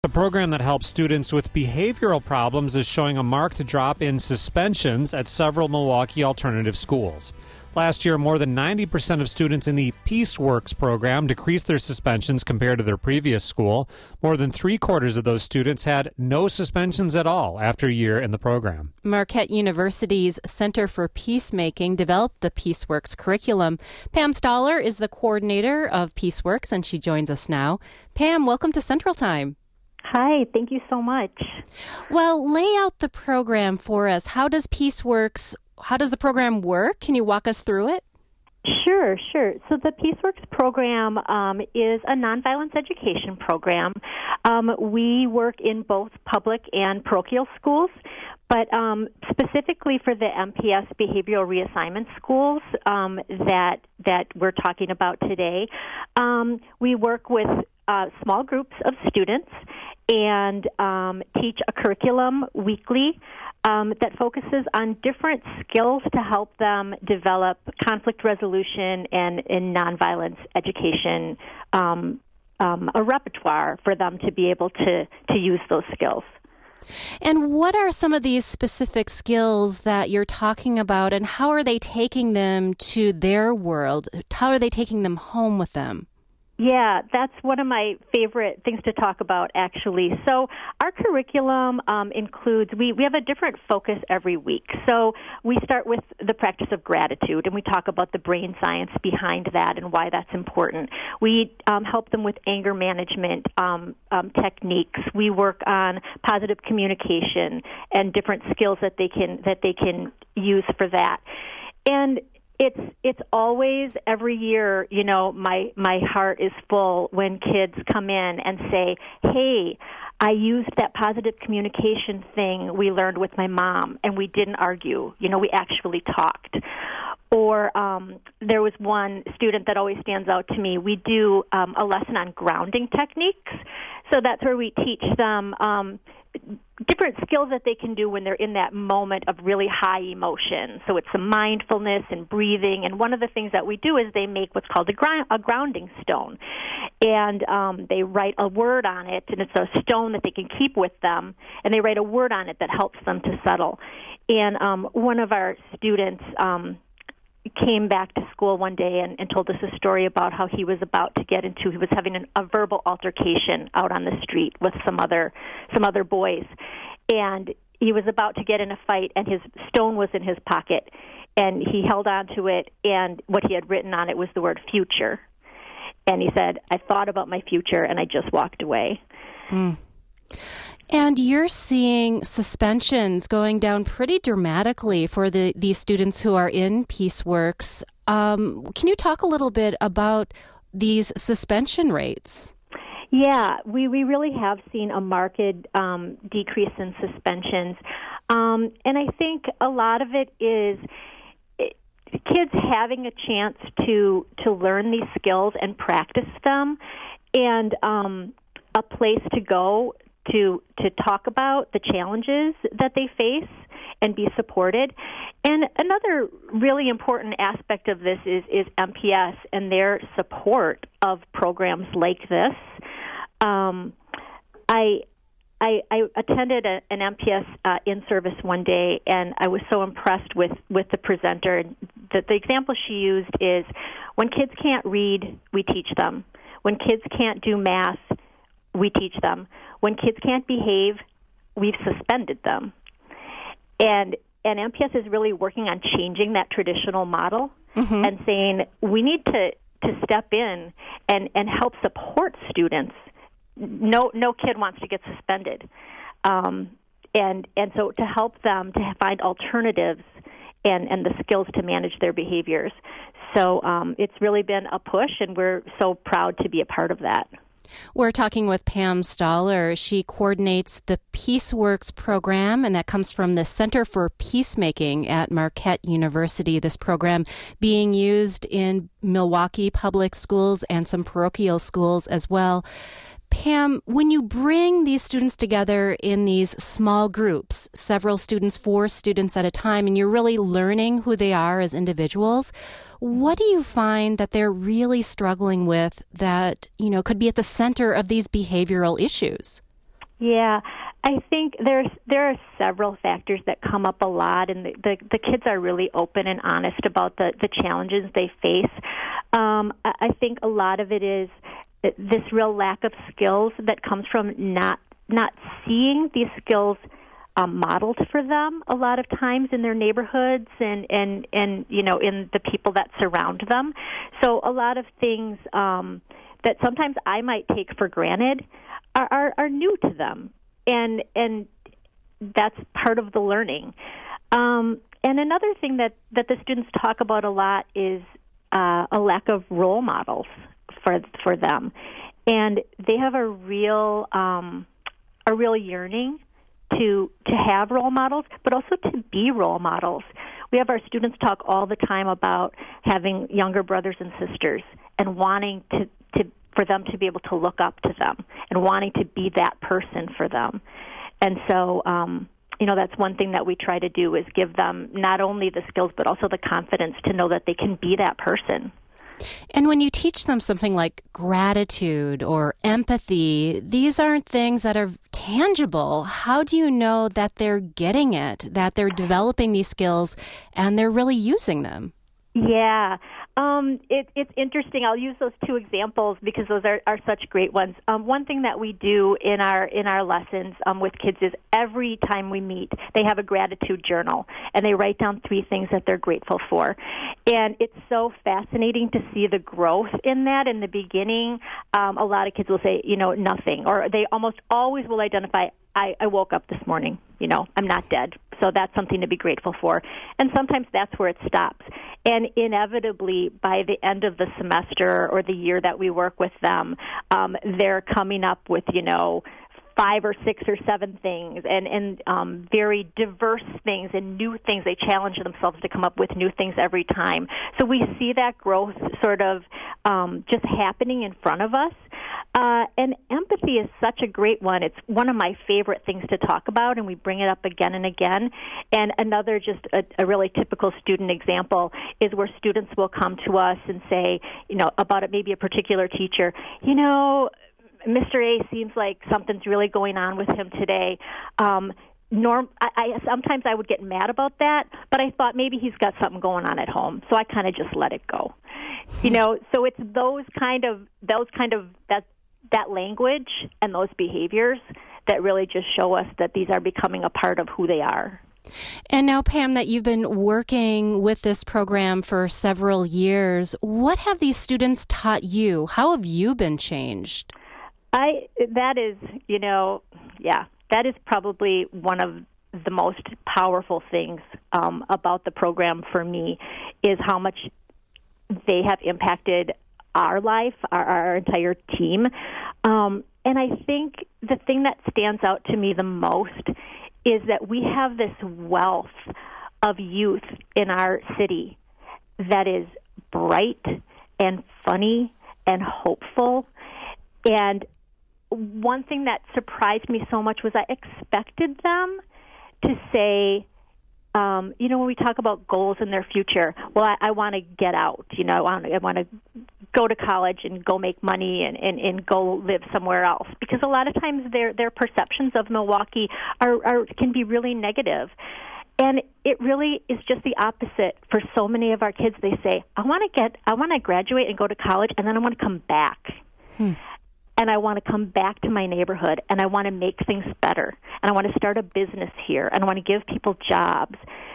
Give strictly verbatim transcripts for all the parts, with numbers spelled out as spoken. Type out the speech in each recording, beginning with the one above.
A program that helps students with behavioral problems is showing a marked drop in suspensions at several Milwaukee alternative schools. Last year, more than ninety percent of students in the PeaceWorks program decreased their suspensions compared to their previous school. More than three quarters of those students had no suspensions at all after a year in the program. Marquette University's Center for Peacemaking developed the PeaceWorks curriculum. Pam Stoller is the coordinator of PeaceWorks, and she joins us now. Pam, welcome to Central Time. Hi, thank you so much. Well, lay out the program for us. How does PeaceWorks, how does the program work? Can you walk us through it? Sure, sure. So the PeaceWorks program um, is a nonviolence education program. Um, we work in both public and parochial schools, but um, specifically for the M P S behavioral reassignment schools um, that that we're talking about today, um, we work with uh, small groups of students and um, teach a curriculum weekly um, that focuses on different skills to help them develop conflict resolution and in nonviolence education, um, um, a repertoire for them to be able to, to use those skills. And what are some of these specific skills that you're talking about, and how are they taking them to their world? How are they taking them home with them? Yeah, that's one of my favorite things to talk about, actually. So our curriculum um, includes, we, we have a different focus every week. So we start with the practice of gratitude, and we talk about the brain science behind that and why that's important. We um, help them with anger management um, um, techniques. We work on positive communication and different skills that they can that they can use for that. And It's it's always every year, you know, my my heart is full when kids come in and say, hey, I used that positive communication thing we learned with my mom, and we didn't argue. You know, we actually talked. Or um, there was one student that always stands out to me. We do um, a lesson on grounding techniques. So that's where we teach them um, different skills that they can do when they're in that moment of really high emotion. So it's some mindfulness and breathing. And one of the things that we do is they make what's called a, gr- a grounding stone. And um, they write a word on it, and it's a stone that they can keep with them. And they write a word on it that helps them to settle. And um, one of our students um, came back to school one day and, and told us a story about how he was about to get into, he was having an, a verbal altercation out on the street with some other some other boys. And he was about to get in a fight, and his stone was in his pocket. And he held on to it, and what he had written on it was the word future. And he said, I thought about my future, and I just walked away. Mm. And you're seeing suspensions going down pretty dramatically for the these students who are in PeaceWorks. Um, can you talk a little bit about these suspension rates? Yeah, we, we really have seen a marked um, decrease in suspensions. Um, and I think a lot of it is it, kids having a chance to, to learn these skills and practice them, and um, a place to go to to talk about the challenges that they face and be supported. And another really important aspect of this is, is M P S and their support of programs like this. Um, I, I I attended a, an M P S uh, in-service one day, and I was so impressed with, with the presenter. The, the example she used is, when kids can't read, we teach them. When kids can't do math, we teach them. When kids can't behave, we've suspended them. And and M P S is really working on changing that traditional model mm-hmm. and saying we need to, to step in and, and help support students. No no kid wants to get suspended. Um, and and so to help them to find alternatives and, and the skills to manage their behaviors. So um, it's really been a push, and we're so proud to be a part of that. We're talking with Pam Stoller. She coordinates the PeaceWorks program, and that comes from the Center for Peacemaking at Marquette University. This program being used in Milwaukee public schools and some parochial schools as well. Pam, when you bring these students together in these small groups, several students, four students at a time, and you're really learning who they are as individuals, what do you find that they're really struggling with that, you know, could be at the center of these behavioral issues? Yeah, I think there's there are several factors that come up a lot, and the, the, the kids are really open and honest about the, the challenges they face. Um, I, I think a lot of it is this real lack of skills that comes from not not seeing these skills um, modeled for them a lot of times in their neighborhoods and, and, and you know in the people that surround them. So a lot of things um, that sometimes I might take for granted Are, are, are new to them, and and that's part of the learning. Um, and another thing that, that the students talk about a lot is uh, a lack of role models for for them, and they have a real um, a real yearning to to have role models, but also to be role models. We have our students talk all the time about having younger brothers and sisters and wanting to to for them to be able to look up to them and wanting to be that person for them. And so, um, you know, that's one thing that we try to do is give them not only the skills but also the confidence to know that they can be that person. And when you teach them something like gratitude or empathy, these aren't things that are tangible. How do you know that they're getting it, that they're developing these skills and they're really using them? Yeah, um, it, it's interesting. I'll use those two examples because those are, are such great ones. Um, one thing that we do in our in our lessons um, with kids is every time we meet, they have a gratitude journal, and they write down three things that they're grateful for. And it's so fascinating to see the growth in that. In the beginning, um, a lot of kids will say, you know, nothing, or they almost always will identify, I, I woke up this morning, you know, I'm not dead. So that's something to be grateful for. And sometimes that's where it stops. And inevitably, by the end of the semester or the year that we work with them, um, they're coming up with, you know, five or six or seven things and, and um, very diverse things and new things. They challenge themselves to come up with new things every time. So we see that growth sort of um, just happening in front of us. Uh, and empathy is such a great one. It's one of my favorite things to talk about, and we bring it up again and again. And another just a, a really typical student example is where students will come to us and say, you know, about it, maybe a particular teacher, you know, Mister A seems like something's really going on with him today. Um, norm, I, I sometimes I would get mad about that, but I thought maybe he's got something going on at home, so I kind of just let it go. You know, so it's those kind of those kind of that that language and those behaviors that really just show us that these are becoming a part of who they are. And now, Pam, that you've been working with this program for several years, what have these students taught you? How have you been changed? I that is, you know, yeah, that is probably one of the most powerful things um, about the program for me is how much they have impacted our life, our, our entire team. Um, and I think the thing that stands out to me the most is that we have this wealth of youth in our city that is bright and funny and hopeful. And one thing that surprised me so much was I expected them to say, um, you know, when we talk about goals in their future, well, I, I want to get out, you know, I want, I want to go to college and go make money and, and, and go live somewhere else. Because a lot of times their their perceptions of Milwaukee are, are can be really negative. And it really is just the opposite for so many of our kids. They say, I want to get, I want to graduate and go to college, and then I want to come back. Hmm. And I want to come back to my neighborhood, and I want to make things better, and I want to start a business here, and I want to give people jobs.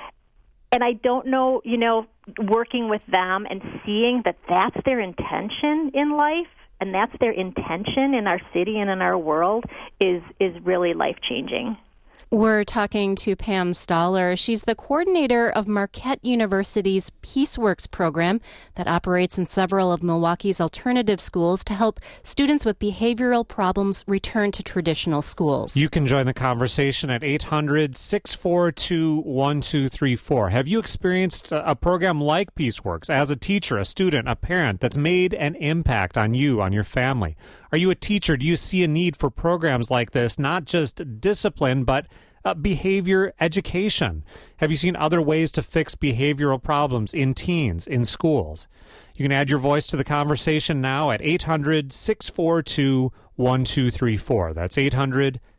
And I don't know, you know, working with them and seeing that that's their intention in life, and that's their intention in our city and in our world is is really life-changing. We're talking to Pam Stoller. She's the coordinator of Marquette University's PeaceWorks program that operates in several of Milwaukee's alternative schools to help students with behavioral problems return to traditional schools. You can join the conversation at eight hundred, six four two, one two three four. Have you experienced a program like PeaceWorks as a teacher, a student, a parent that's made an impact on you, on your family? Are you a teacher? Do you see a need for programs like this, not just discipline, but uh, behavior education? Have you seen other ways to fix behavioral problems in teens, in schools? You can add your voice to the conversation now at eight hundred, six four two, one two three four. That's eight hundred,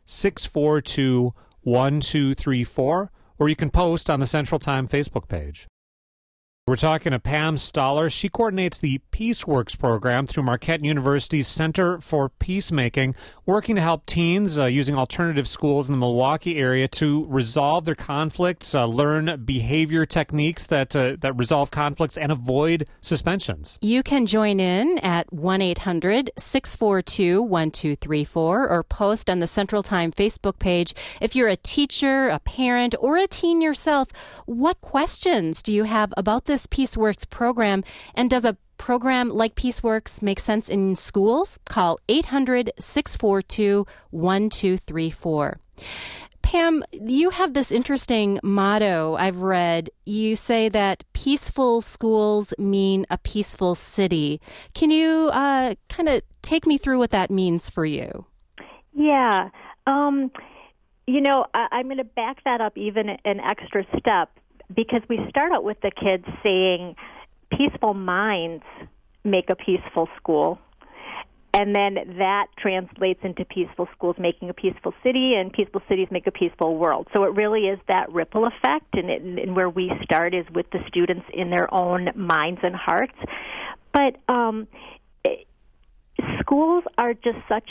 six four two, one two three four, or you can post on the Central Time Facebook page. We're talking to Pam Stoller. She coordinates the PeaceWorks program through Marquette University's Center for Peacemaking, working to help teens uh, using alternative schools in the Milwaukee area to resolve their conflicts, uh, learn behavior techniques that uh, that resolve conflicts, and avoid suspensions. You can join in at one eight hundred, six four two, one two three four or post on the Central Time Facebook page. If you're a teacher, a parent, or a teen yourself, what questions do you have about this PeaceWorks program, and does a program like PeaceWorks make sense in schools? Call eight hundred, six four two, one two three four. Pam, you have this interesting motto I've read. You say that peaceful schools mean a peaceful city. Can you uh, kind of take me through what that means for you? Yeah. Um, you know, I, I'm going to back that up even an extra step, because we start out with the kids saying peaceful minds make a peaceful school, and then that translates into peaceful schools making a peaceful city, and peaceful cities make a peaceful world. So it really is that ripple effect, and, it, and where we start is with the students in their own minds and hearts. But um, it, schools are just such,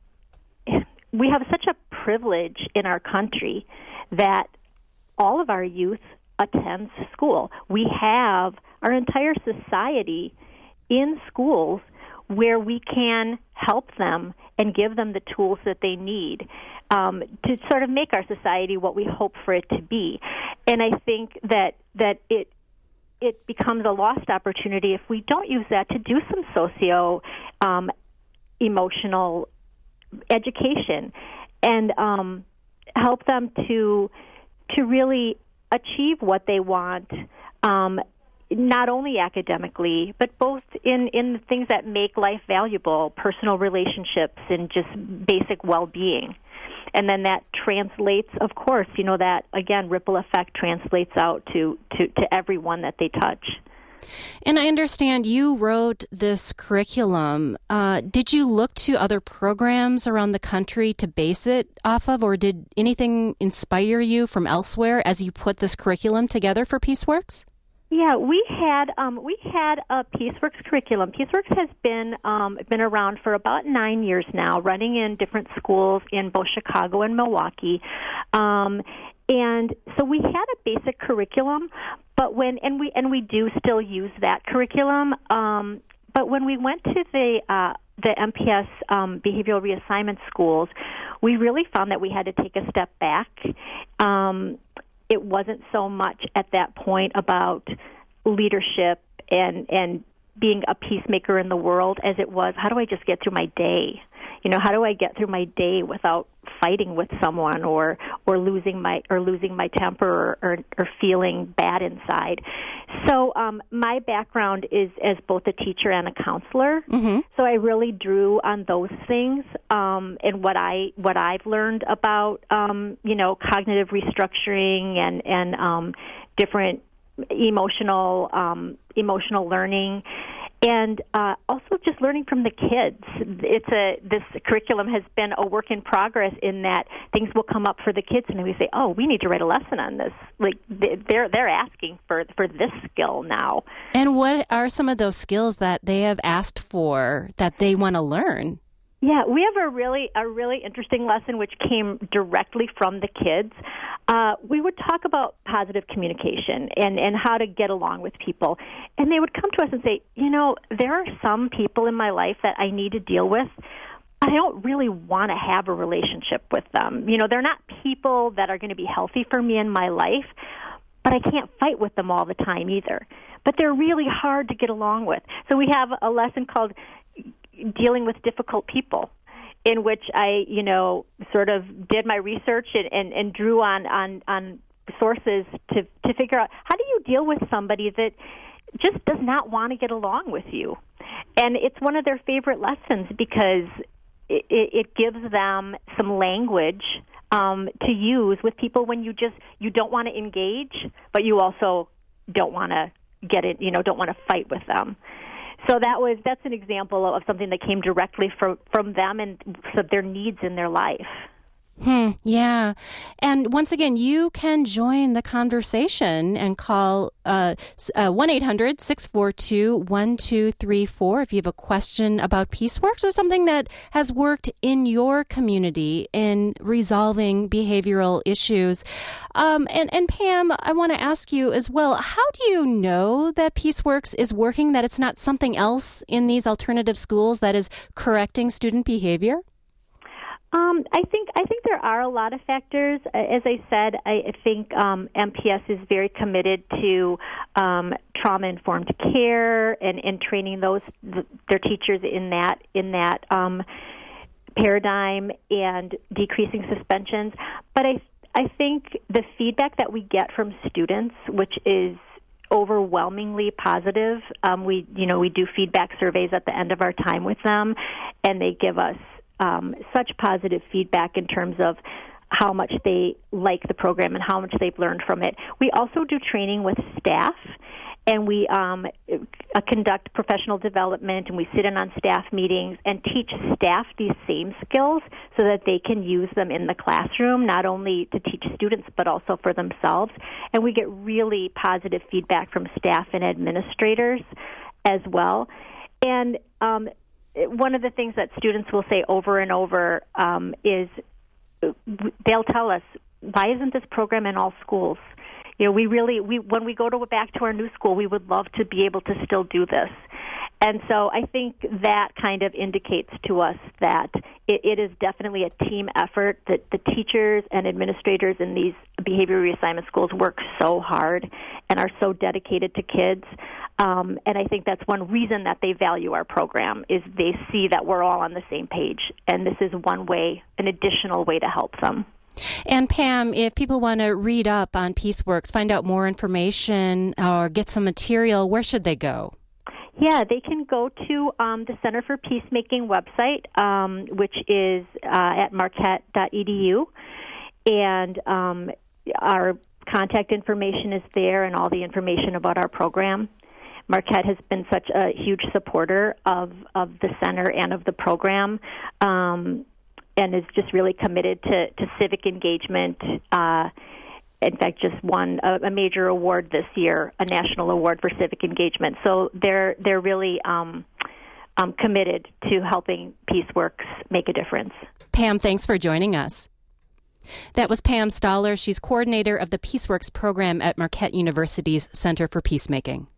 we have such a privilege in our country that all of our youth attends school. We have our entire society in schools where we can help them and give them the tools that they need um, to sort of make our society what we hope for it to be. And I think that that it it becomes a lost opportunity if we don't use that to do some socio um, emotional education and um, help them to to really achieve what they want, um, not only academically, but both in, in the things that make life valuable, personal relationships and just basic well-being. And then that translates, of course, you know, that, again, ripple effect translates out to, to, to everyone that they touch. And I understand you wrote this curriculum. Uh, did you look to other programs around the country to base it off of, or did anything inspire you from elsewhere as you put this curriculum together for PeaceWorks? Yeah, we had um, we had a PeaceWorks curriculum. PeaceWorks has been um, been around for about nine years now, running in different schools in both Chicago and Milwaukee. Um, and so we had a basic curriculum, but when and we and we do still use that curriculum. Um, but when we went to the uh, the M P S um, behavioral reassignment schools, we really found that we had to take a step back. Um, it wasn't so much at that point about leadership and and being a peacemaker in the world as it was, how do I just get through my day? You know, how do I get through my day without fighting with someone or or losing my or losing my temper or or, or feeling bad inside? So um, my background is as both a teacher and a counselor. Mm-hmm. So I really drew on those things um, and what I what I've learned about um, you know cognitive restructuring and and um, different emotional um, emotional learning. And uh, also just learning from the kids. It's a this curriculum has been a work in progress in that things will come up for the kids, and we say, "Oh, we need to write a lesson on this." Like they're they're asking for for this skill now. And what are some of those skills that they have asked for that they want to learn? Yeah, we have a really a really interesting lesson which came directly from the kids. Uh, we would talk about positive communication and, and how to get along with people. And they would come to us and say, you know, there are some people in my life that I need to deal with, but I don't really want to have a relationship with them. You know, they're not people that are going to be healthy for me in my life, but I can't fight with them all the time either. But they're really hard to get along with. So we have a lesson called Dealing with Difficult People, in which I, you know, sort of did my research and, and, and drew on, on, on sources to, to figure out how do you deal with somebody that just does not want to get along with you. And it's one of their favorite lessons because it, it gives them some language um, to use with people when you just, you don't want to engage, but you also don't want to get it, you know, don't want to fight with them. So that was that's an example of something that came directly from from them and their needs in their life. Hmm, yeah. And once again, you can join the conversation and call uh, uh, one eight hundred six four two one two three four if you have a question about PeaceWorks or something that has worked in your community in resolving behavioral issues. Um, and, and Pam, I want to ask you as well, how do you know that PeaceWorks is working, that it's not something else in these alternative schools that is correcting student behavior? Um, I think I think there are a lot of factors. As I said, I think um, M P S is very committed to um, trauma-informed care and, and training those their teachers in that in that um, paradigm and decreasing suspensions. But I I think the feedback that we get from students, which is overwhelmingly positive, um, we you know we do feedback surveys at the end of our time with them, and they give us Um, such positive feedback in terms of how much they like the program and how much they've learned from it. We also do training with staff, and we um, uh, conduct professional development, and we sit in on staff meetings and teach staff these same skills so that they can use them in the classroom, not only to teach students but also for themselves. And we get really positive feedback from staff and administrators as well. And um, one of the things that students will say over and over um, is they'll tell us, why isn't this program in all schools? You know, we really, we when we go to back to our new school, we would love to be able to still do this. And so I think that kind of indicates to us that it, it is definitely a team effort, that the teachers and administrators in these behavior reassignment schools work so hard and are so dedicated to kids. Um, and I think that's one reason that they value our program, is they see that we're all on the same page, and this is one way, an additional way to help them. And Pam, if people want to read up on PeaceWorks, find out more information or get some material, where should they go? Yeah, they can go to um, the Center for Peacemaking website, um, which is uh, at marquette dot e d u, and um, our contact information is there and all the information about our program. Marquette has been such a huge supporter of, of the center and of the program, um, and is just really committed to, to civic engagement. Uh, in fact, just won a, a major award this year, a national award for civic engagement. So they're they're really um, um, committed to helping PeaceWorks make a difference. Pam, thanks for joining us. That was Pam Stoller. She's coordinator of the PeaceWorks program at Marquette University's Center for Peacemaking.